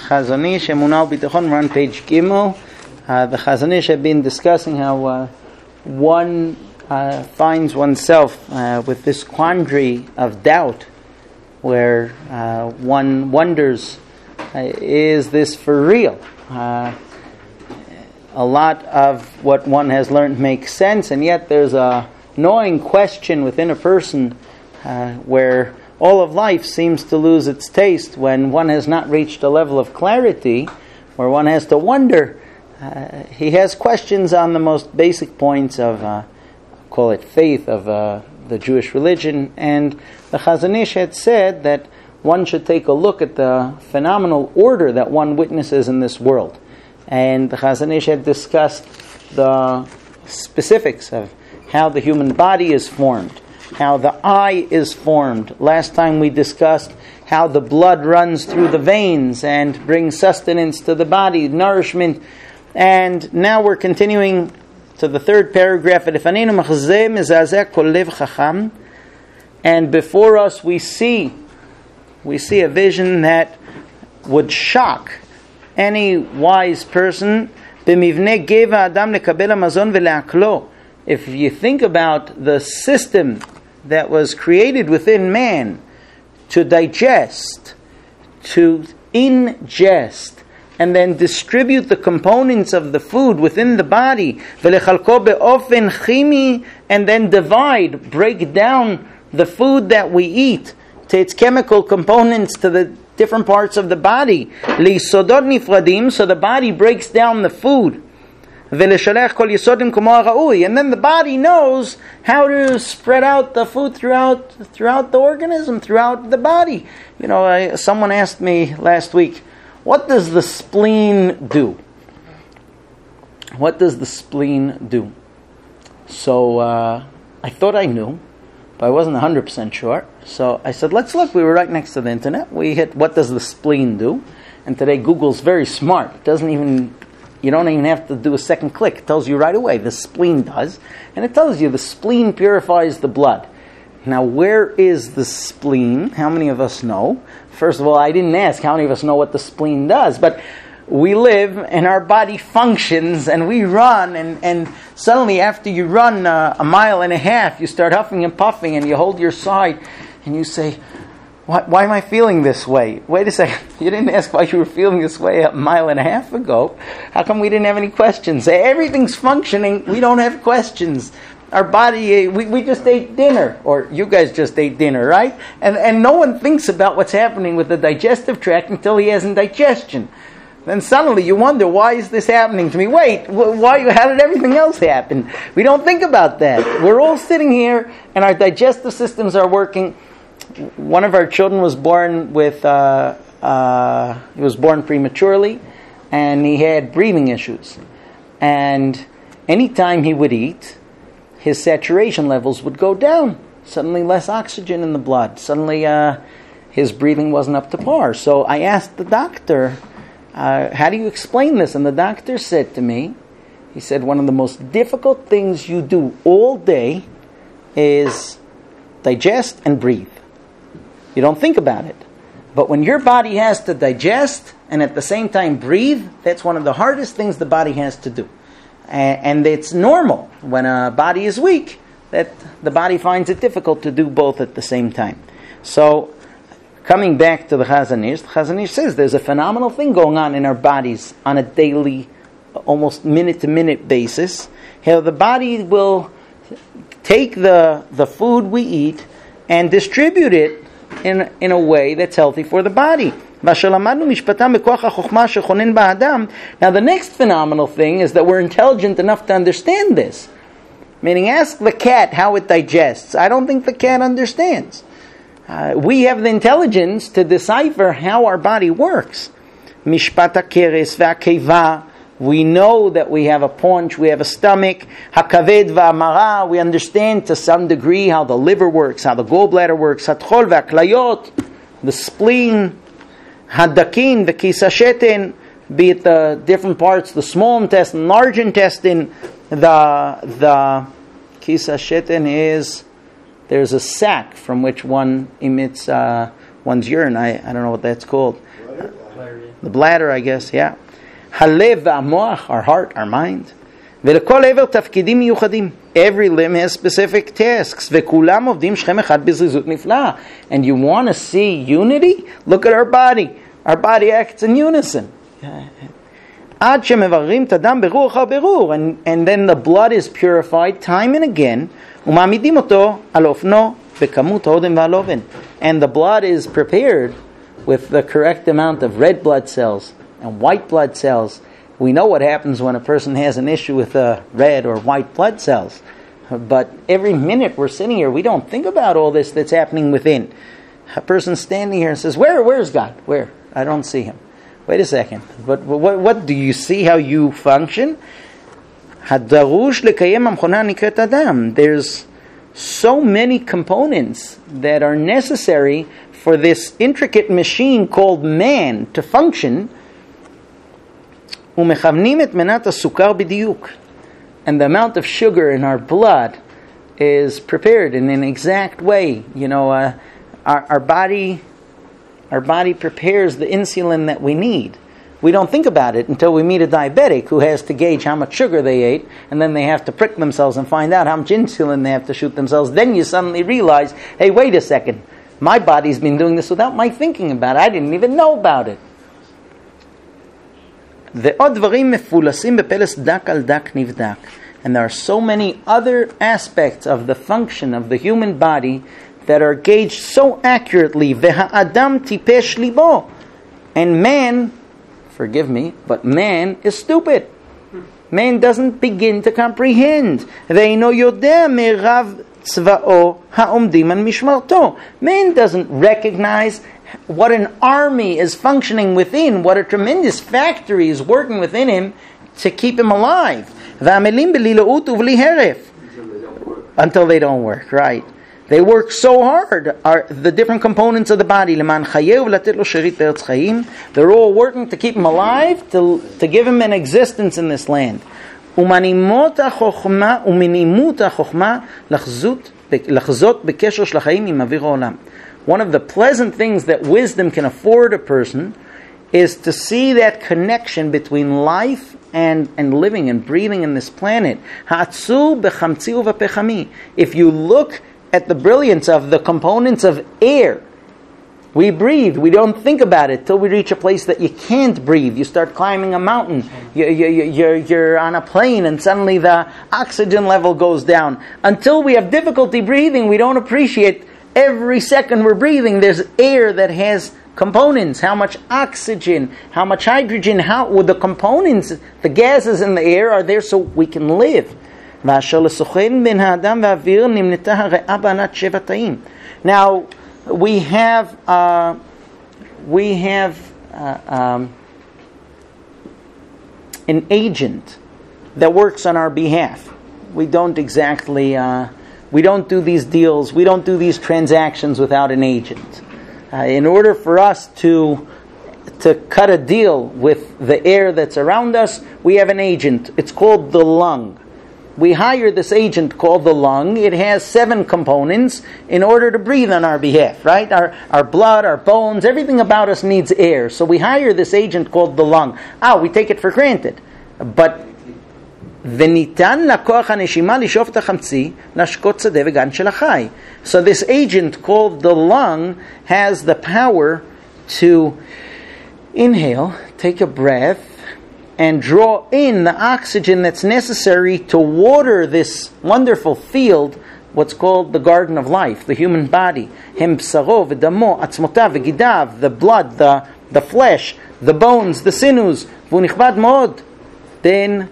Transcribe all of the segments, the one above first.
Chazon Ish, Emunah B'Tachon. We're on page Gimel. The Chazon Ish had been discussing how one finds oneself with this quandary of doubt, where one wonders, is this for real? A lot of what one has learned makes sense, and yet there's a gnawing question within a person where all of life seems to lose its taste when one has not reached a level of clarity where one has to wonder. He has questions on the most basic points of, call it faith, of the Jewish religion. And the Chazon Ish had said that one should take a look at the phenomenal order that one witnesses in this world. And the Chazon Ish had discussed the specifics of how the human body is formed, how the eye is formed. Last time we discussed how the blood runs through the veins and brings sustenance to the body, nourishment. And now we're continuing to the third paragraph. And before us we see a vision that would shock any wise person. If you think about the system that was created within man to digest, to ingest, and then distribute the components of the food within the body, and then divide, break down the food that we eat to its chemical components, to the different parts of the body, so the body breaks down the food. And then the body knows how to spread out the food throughout the organism, throughout the body. Someone asked me last week, what does the spleen do? What does the spleen do? So I thought I knew, but I wasn't 100% sure. So I said, let's look. We were right next to the internet. We hit, what does the spleen do? And today Google's very smart. You don't even have to do a second click. It tells you right away the spleen does. And it tells you the spleen purifies the blood. Now, where is the spleen? How many of us know? First of all, I didn't ask how many of us know what the spleen does. But we live and our body functions and we run. And suddenly after you run a mile and a half, you start huffing and puffing and you hold your side and you say, why am I feeling this way? Wait a second. You didn't ask why you were feeling this way a mile and a half ago. How come we didn't have any questions? Everything's functioning. We don't have questions. Our body, we just ate dinner. Or you guys just ate dinner, right? And no one thinks about what's happening with the digestive tract until he has indigestion. Then suddenly you wonder, why is this happening to me? Wait, how did everything else happen? We don't think about that. We're all sitting here and our digestive systems are working. One of our children was born he was born prematurely, and he had breathing issues. And anytime he would eat, his saturation levels would go down. Suddenly less oxygen in the blood. Suddenly his breathing wasn't up to par. So I asked the doctor, how do you explain this? And the doctor said to me, he said, one of the most difficult things you do all day is digest and breathe. You don't think about it. But when your body has to digest and at the same time breathe, that's one of the hardest things the body has to do. And it's normal when a body is weak that the body finds it difficult to do both at the same time. So, coming back to the Chazon Ish says there's a phenomenal thing going on in our bodies on a daily, almost minute-to-minute basis. How the body will take the food we eat and distribute it in a way that's healthy for the body. Now the next phenomenal thing is that we're intelligent enough to understand this. Meaning, ask the cat how it digests. I don't think the cat understands. We have the intelligence to decipher how our body works. Mishpat hakeres ve'akeva. We know that we have a paunch, we have a stomach. Hakaved va'amara. We understand to some degree how the liver works, how the gallbladder works. Hatchol ve'aklayot. The spleen. Hadakin ve'kis hasheten. Be it the different parts, the small intestine, large intestine. The kis hasheten is, there's a sac from which one emits one's urine. I don't know what that's called. The bladder, I guess, yeah. Halev v'amoach, our heart, our mind. ולכל עבר תפקידים מיוחדים. Every limb has specific tasks. וכולם עובדים שכם אחד בזריזות נפלאה. And you want to see unity? Look at our body. Our body acts in unison. עד שמבררים את הדם ברור אחר ברור. And then the blood is purified time and again. ומעמידים אותו על אופנו בכמות ההודם והלובן. And the blood is prepared with the correct amount of red blood cells and white blood cells. We know what happens when a person has an issue with red or white blood cells. But every minute we're sitting here, we don't think about all this that's happening within. A person standing here and says, where's God? Where? I don't see him. Wait a second. But what do you see how you function? There's so many components that are necessary for this intricate machine called man to function. And the amount of sugar in our blood is prepared in an exact way. Our body prepares the insulin that we need. We don't think about it until we meet a diabetic who has to gauge how much sugar they ate, and then they have to prick themselves and find out how much insulin they have to shoot themselves. Then you suddenly realize, hey, wait a second, my body's been doing this without my thinking about it. I didn't even know about it. And there are so many other aspects of the function of the human body that are gauged so accurately. And man, forgive me, but man is stupid. Man doesn't begin to comprehend. Man doesn't recognize what an army is functioning within, what a tremendous factory is working within him to keep him alive. Until they don't work, right? They work so hard, the different components of the body. They're all working to keep him alive, to give him an existence in this land. One of the pleasant things that wisdom can afford a person is to see that connection between life and living and breathing in this planet. If you look at the brilliance of the components of air, we breathe. We don't think about it till we reach a place that you can't breathe. You start climbing a mountain. You're on a plane and suddenly the oxygen level goes down. Until we have difficulty breathing, we don't appreciate every second we're breathing. There's air that has components. How much oxygen, how much hydrogen, how the components, the gases in the air are there so we can live. Now, we have an agent that works on our behalf. We don't exactly, we don't do these deals, we don't do these transactions without an agent. In order for us to cut a deal with the air that's around us, we have an agent. It's called the lung. We hire this agent called the lung. It has 7 components in order to breathe on our behalf, right? Our blood, our bones, everything about us needs air. So we hire this agent called the lung. We take it for granted. But so this agent called the lung has the power to inhale, take a breath, and draw in the oxygen that's necessary to water this wonderful field, what's called the garden of life, the human body. The blood, the flesh, the bones, the sinews. Then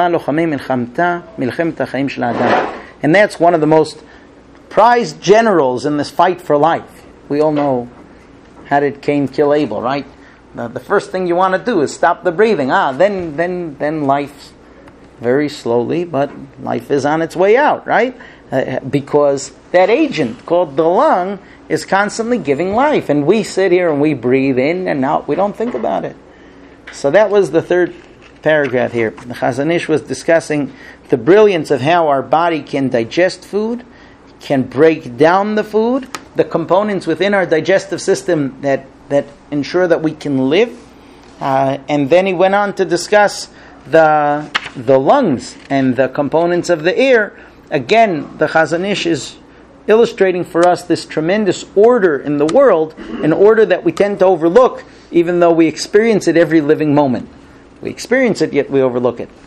and that's one of the most prized generals in this fight for life. We all know, how did Cain kill Abel, right? The first thing you want to do is stop the breathing. Then life, very slowly, but life is on its way out, right? Because that agent called the lung is constantly giving life. And we sit here and we breathe in and out. We don't think about it. So that was the third paragraph here. The Chazon Ish was discussing the brilliance of how our body can digest food, can break down the food, the components within our digestive system that ensure that we can live. And then he went on to discuss the lungs and the components of the air. Again, the Chazon Ish is illustrating for us this tremendous order in the world, an order that we tend to overlook, even though we experience it every living moment. We experience it, yet we overlook it.